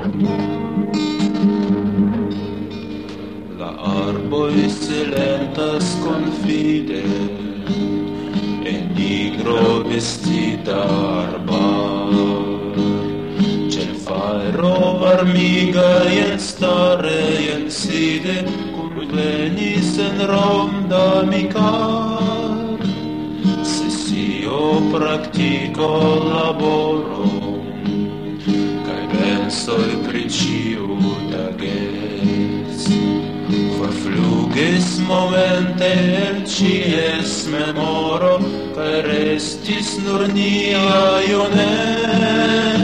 La arboj silentas confide, en nigro vestita arbar. C'el fajro varmiga jen stare jen side, kunvenis en ronda amikar. Sesio praktiko laboro, kaj pensoj pri ĉiu tages. Forflugis momente el ĉies memoro, kaj restis nur nia junec.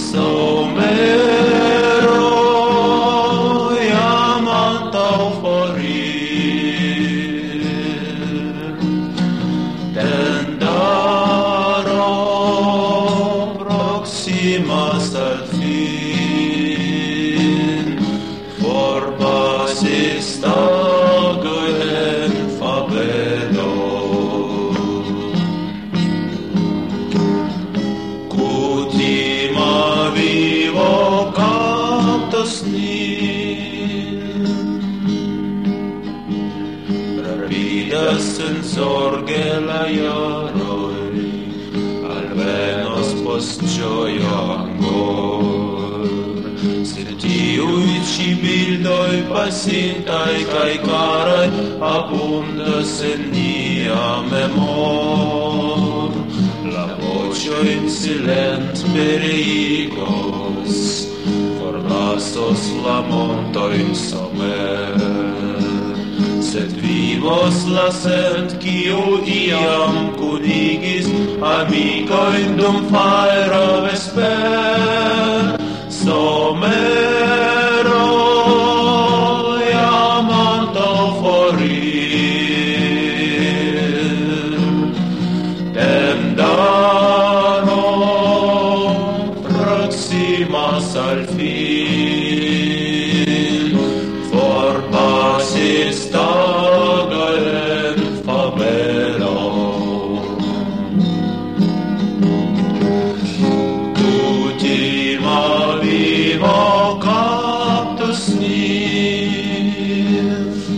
Somero jam antaŭ forir, tendaro proksimas al fin, forpasis tagoj en fabelo. Kutima vivo kaptas nin, rapidas senzorge la jaroj, alvenos post ĝojo angor. Sed tiuj ĉi bildoj pasintaj kaj karaj abundas en nia memor. La voĉojn silent pereigos, forlasos la montojn somer. Sed vivos la sent, kiu iam kunigis amikojn dum fajra vesper. Somero jam antaŭ forir, tendaro proksimas al fin, forpasis tagoj en fabelo. Kutima vivo kaptas nin,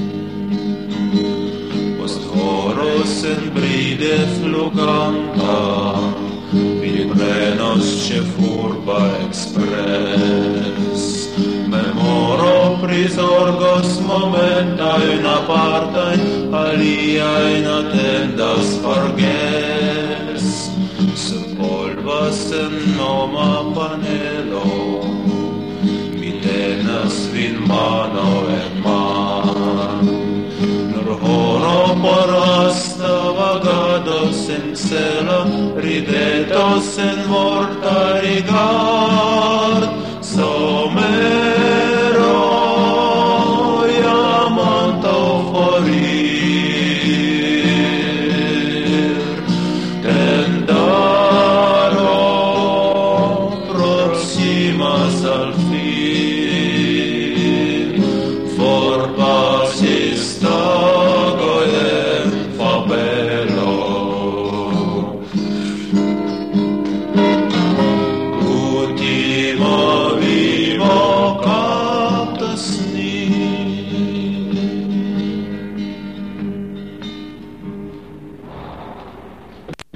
post horo senbride fluganta, vi prenos ĉefurba ekspres. Memoro prizorgos momentajn apartajn, aliajn atendas forges. Polvas en noma panelo, mi tenas vin mano en man. Nur horo por hasta vagado sen cela, rideto sen morta rigardo.